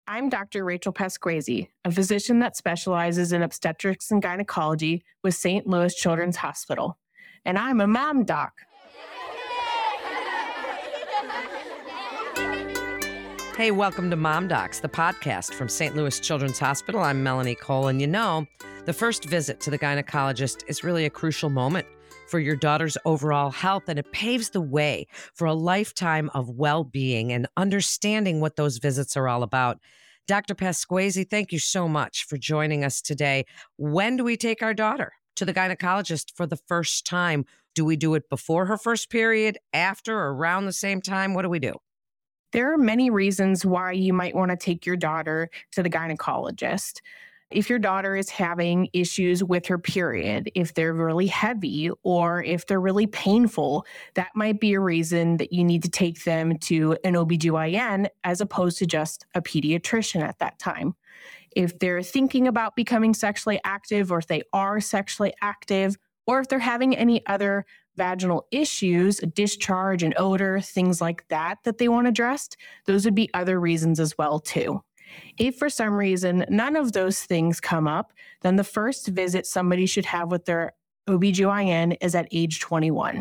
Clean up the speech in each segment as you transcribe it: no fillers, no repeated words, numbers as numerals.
I'm Dr. Rachel Pasquesi, a physician that specializes in obstetrics and gynecology with St. Louis Children's Hospital. And I'm a mom doc. Hey, welcome to Mom Docs, the podcast from St. Louis Children's Hospital. I'm Melanie Cole, and the first visit to the gynecologist is really a crucial moment for your daughter's overall health, and it paves the way for a lifetime of well-being and understanding what those visits are all about. Dr. Pasquesi, thank you so much for joining us today. When do we take our daughter to the gynecologist for the first time? Do we do it before her first period, after, or around the same time? What do we do? There are many reasons why you might want to take your daughter to the gynecologist. If your daughter is having issues with her period, if they're really heavy or if they're really painful, that might be a reason that you need to take them to an OBGYN as opposed to just a pediatrician at that time. If they're thinking about becoming sexually active, or if they are sexually active, or if they're having any other vaginal issues, discharge and odor, things like that they want addressed, those would be other reasons as well too. If for some reason none of those things come up, then the first visit somebody should have with their OBGYN is at age 21.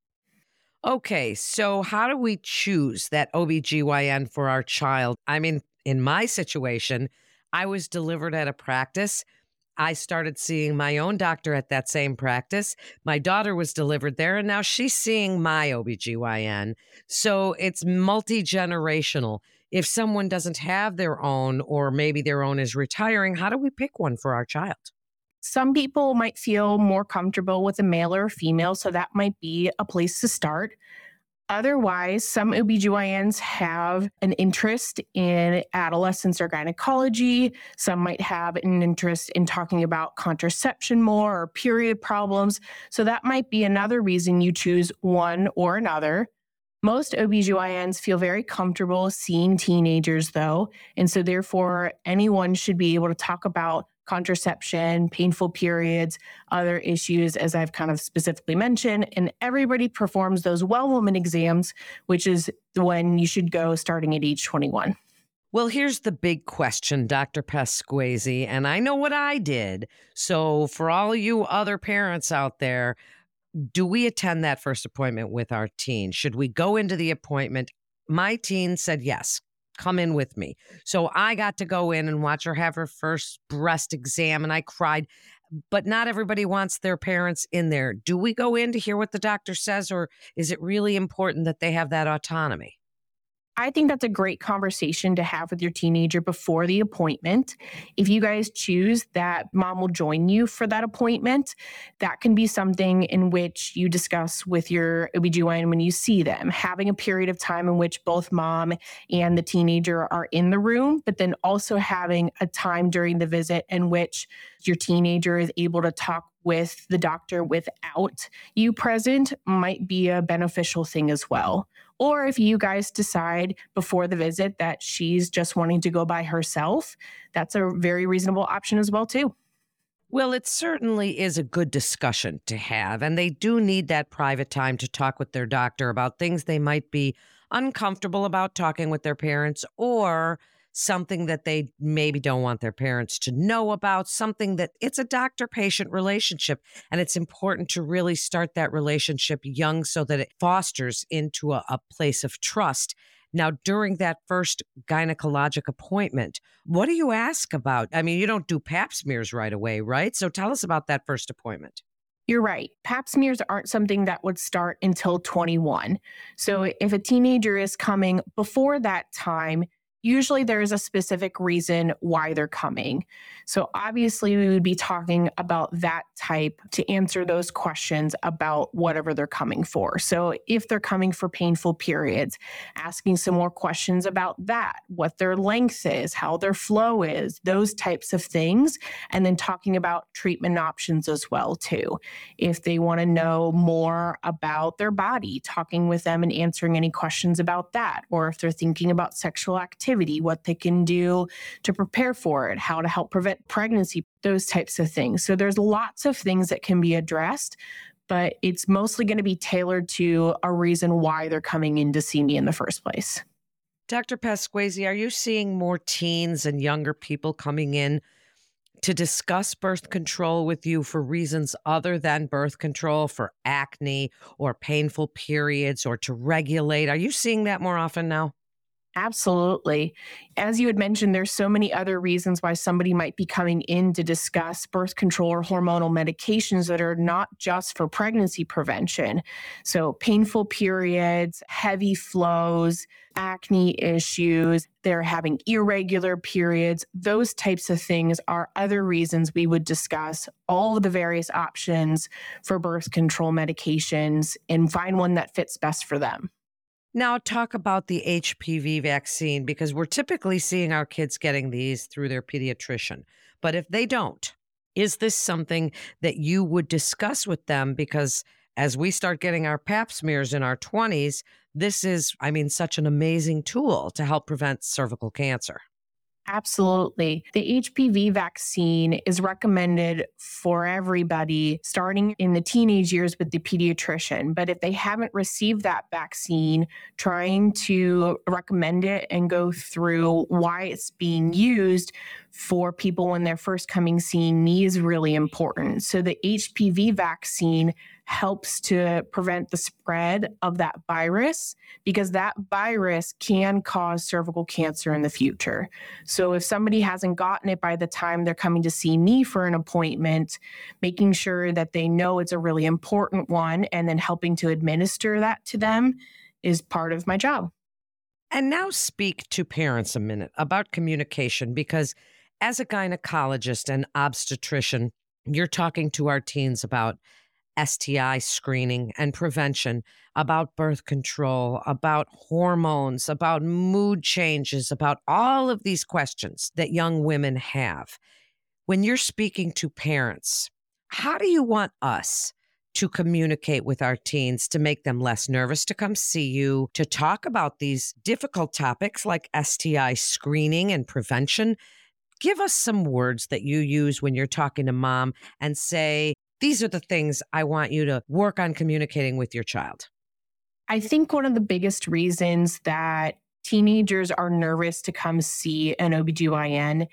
Okay, so how do we choose that OBGYN for our child? I mean, in my situation, I was delivered at a practice. I started seeing my own doctor at that same practice. My daughter was delivered there, and now she's seeing my OBGYN. So it's multi-generational. If someone doesn't have their own, or maybe their own is retiring, how do we pick one for our child? Some people might feel more comfortable with a male or a female, so that might be a place to start. Otherwise, some OBGYNs have an interest in adolescence or gynecology. Some might have an interest in talking about contraception more or period problems. So that might be another reason you choose one or another. Most OBGYNs feel very comfortable seeing teenagers, though, and so therefore anyone should be able to talk about contraception, painful periods, other issues, as I've kind of specifically mentioned, and everybody performs those well woman exams, which is when you should go starting at age 21. Well, here's the big question, Dr. Pasquesi, and I know what I did. So for all you other parents out there, do we attend that first appointment with our teen? Should we go into the appointment? My teen said yes. Come in with me. So I got to go in and watch her have her first breast exam, and I cried. But not everybody wants their parents in there. Do we go in to hear what the doctor says, or is it really important that they have that autonomy? I think that's a great conversation to have with your teenager before the appointment. If you guys choose that mom will join you for that appointment, that can be something in which you discuss with your OBGYN when you see them, having a period of time in which both mom and the teenager are in the room, but then also having a time during the visit in which your teenager is able to talk with the doctor without you present might be a beneficial thing as well. Or if you guys decide before the visit that she's just wanting to go by herself, that's a very reasonable option as well too. Well, it certainly is a good discussion to have, and they do need that private time to talk with their doctor about things they might be uncomfortable about talking with their parents, or something that they maybe don't want their parents to know about, something that it's a doctor-patient relationship. And it's important to really start that relationship young so that it fosters into a place of trust. Now, during that first gynecologic appointment, what do you ask about? I mean, you don't do pap smears right away, right? So tell us about that first appointment. You're right. Pap smears aren't something that would start until 21. So if a teenager is coming before that time, usually there is a specific reason why they're coming. So obviously we would be talking about that type to answer those questions about whatever they're coming for. So if they're coming for painful periods, asking some more questions about that, what their length is, how their flow is, those types of things. And then talking about treatment options as well too. If they want to know more about their body, talking with them and answering any questions about that. Or if they're thinking about sexual activity, what they can do to prepare for it, how to help prevent pregnancy, those types of things. So there's lots of things that can be addressed, but it's mostly going to be tailored to a reason why they're coming in to see me in the first place. Dr. Pasquesi, are you seeing more teens and younger people coming in to discuss birth control with you for reasons other than birth control, for acne or painful periods or to regulate? Are you seeing that more often now? Absolutely. As you had mentioned, there's so many other reasons why somebody might be coming in to discuss birth control or hormonal medications that are not just for pregnancy prevention. So, painful periods, heavy flows, acne issues, they're having irregular periods. Those types of things are other reasons we would discuss all of the various options for birth control medications and find one that fits best for them. Now, talk about the HPV vaccine because we're typically seeing our kids getting these through their pediatrician. But if they don't, is this something that you would discuss with them? Because as we start getting our pap smears in our 20s, this is, such an amazing tool to help prevent cervical cancer. Absolutely. The HPV vaccine is recommended for everybody starting in the teenage years with the pediatrician. But if they haven't received that vaccine, trying to recommend it and go through why it's being used for people when they're first coming seeing me is really important. So the HPV vaccine helps to prevent the spread of that virus because that virus can cause cervical cancer in the future. So if somebody hasn't gotten it by the time they're coming to see me for an appointment, making sure that they know it's a really important one and then helping to administer that to them is part of my job. And now speak to parents a minute about communication because as a gynecologist and obstetrician, you're talking to our teens about STI screening and prevention, about birth control, about hormones, about mood changes, about all of these questions that young women have. When you're speaking to parents, how do you want us to communicate with our teens to make them less nervous to come see you, to talk about these difficult topics like STI screening and prevention? Give us some words that you use when you're talking to mom and say, these are the things I want you to work on communicating with your child. I think one of the biggest reasons that teenagers are nervous to come see an OBGYN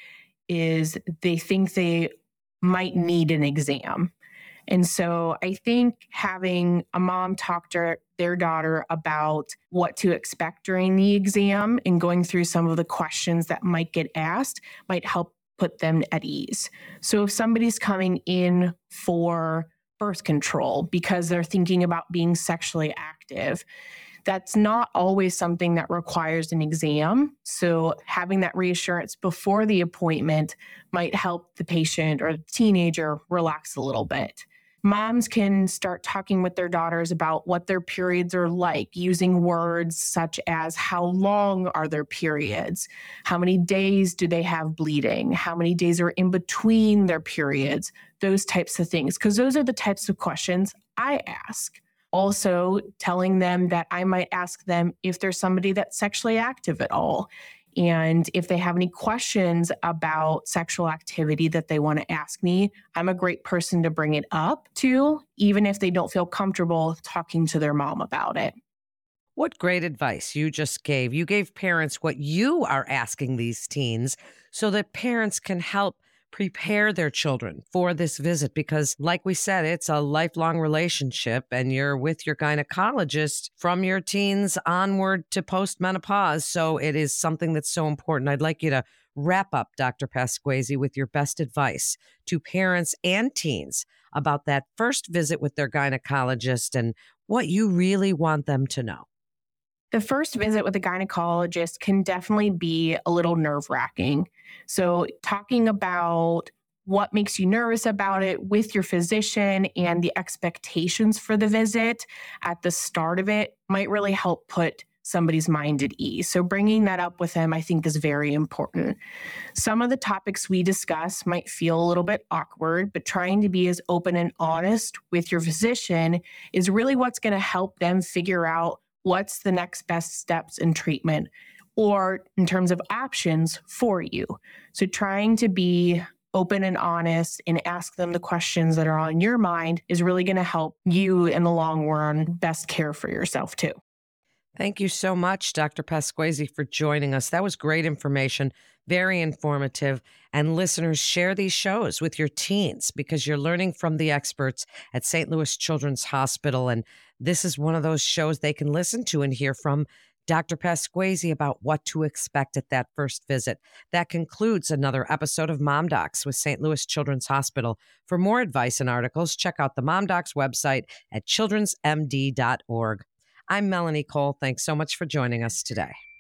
is they think they might need an exam. And so I think having a mom talk to their daughter about what to expect during the exam and going through some of the questions that might get asked might help put them at ease. So if somebody's coming in for birth control because they're thinking about being sexually active, that's not always something that requires an exam. So having that reassurance before the appointment might help the patient or the teenager relax a little bit. Moms can start talking with their daughters about what their periods are like, using words such as how long are their periods? How many days do they have bleeding? How many days are in between their periods? Those types of things, because those are the types of questions I ask. Also, telling them that I might ask them if there's somebody that's sexually active at all. And if they have any questions about sexual activity that they want to ask me, I'm a great person to bring it up to, even if they don't feel comfortable talking to their mom about it. What great advice you just gave. You gave parents what you are asking these teens so that parents can help prepare their children for this visit because, like we said, it's a lifelong relationship and you're with your gynecologist from your teens onward to postmenopause. So it is something that's so important. I'd like you to wrap up, Dr. Pasquesi, with your best advice to parents and teens about that first visit with their gynecologist and what you really want them to know. The first visit with a gynecologist can definitely be a little nerve-wracking. So talking about what makes you nervous about it with your physician and the expectations for the visit at the start of it might really help put somebody's mind at ease. So bringing that up with them, I think, is very important. Some of the topics we discuss might feel a little bit awkward, but trying to be as open and honest with your physician is really what's going to help them figure out what's the next best steps in treatment or in terms of options for you. So trying to be open and honest and ask them the questions that are on your mind is really going to help you in the long run best care for yourself too. Thank you so much, Dr. Pasquesi, for joining us. That was great information, very informative. And listeners, share these shows with your teens because you're learning from the experts at St. Louis Children's Hospital. And this is one of those shows they can listen to and hear from Dr. Pasquesi about what to expect at that first visit. That concludes another episode of Mom Docs with St. Louis Children's Hospital. For more advice and articles, check out the Mom Docs website at childrensmd.org. I'm Melanie Cole. Thanks so much for joining us today.